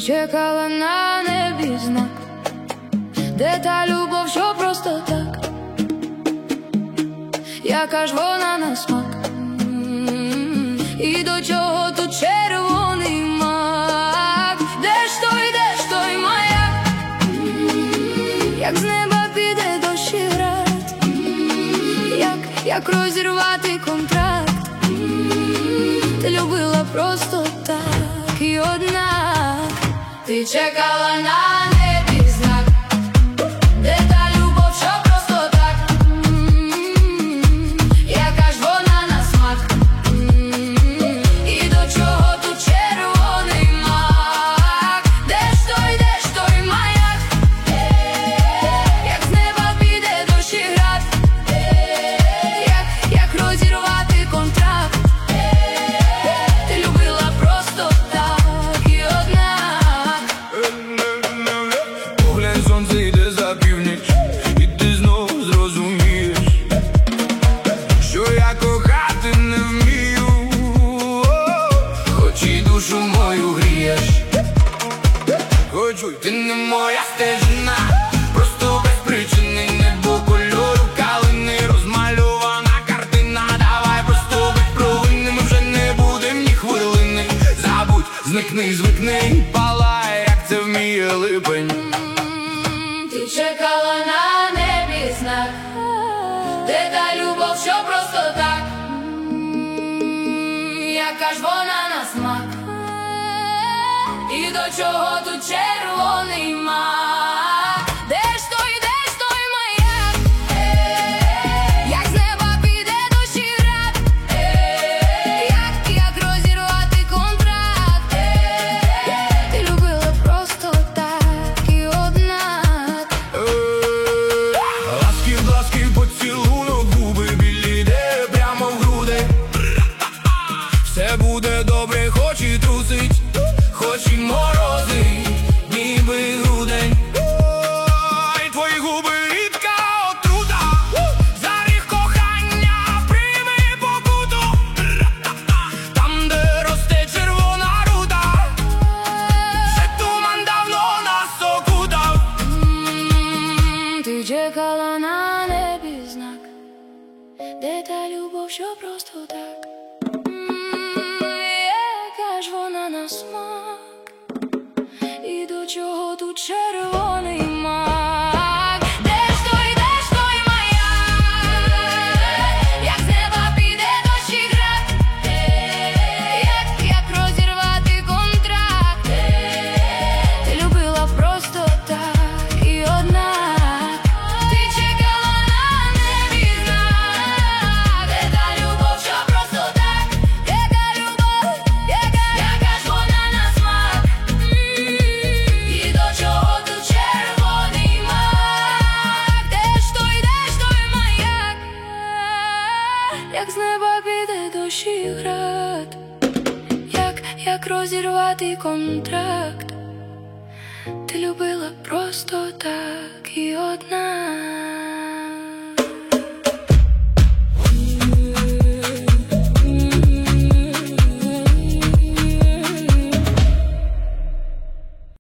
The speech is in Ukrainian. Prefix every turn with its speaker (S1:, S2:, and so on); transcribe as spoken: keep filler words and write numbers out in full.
S1: чекала на небі знак, де та любов, що просто так, яка ж вона на смак, і до чого тут червоний мак? Де ж той, де ж той маяк, як з неба піде дощ і град, як, як розірвати контракт? Ти любила просто так, і однак ти чекала на небі знак, де та любов, що просто так, яка ж вона на смак, і до чого тут червоний мак? Де ж той, де ж той маяк, як з неба піде дощ і град, як, як розірвати контракт? Ти любила просто так, і однак
S2: поглянь, сонце йде за північ, і ти знову зрозумієш, що я кохати не вмію, хоч і душу мою грієш. Хочу, й ти не моя стежина, просто без причини, небо кольору калини, розмальована картина. Давай просто будь провинним, ми вже не будем ні хвилини. Забудь, зникни, звикни, палай, як це вміє липень.
S1: ти чекала на небі знак, де та любов, що просто так, яка ж вона на смак, і до чого тут червоний мак? Де ж той, де ж той маяк, як з неба піде дощ і град, як, як розірвати контракт? Ти любила просто так, і однак
S2: Ласків, ласків, поцілунок, губи білі, де прямо в груди. Все буде добре, хоч і трусить, хоч і морозить, ніби грудень. Ой, твої губи рідка отрута, заріг кохання, прийми покуту. Там, де росте червона рута, вже туман давно нас окутав.
S1: ти чекала на небі знак, де та любов, що просто так, яка ж вона на смак, і до чого тут червоний мак? Де ж той, де ж той маяк, як з неба піде дощ і град, як, як розірвати контракт? Ти любила просто так, і однак ти чекала на небі знак, де та любов, що просто так, яка любов, яка, яка ж вона на смак, і до чого тут червоний мак? Де ж той, де ж той маяк, як з неба піде дощ і град, як, як розірвати контракт? Ти любила просто так, і однак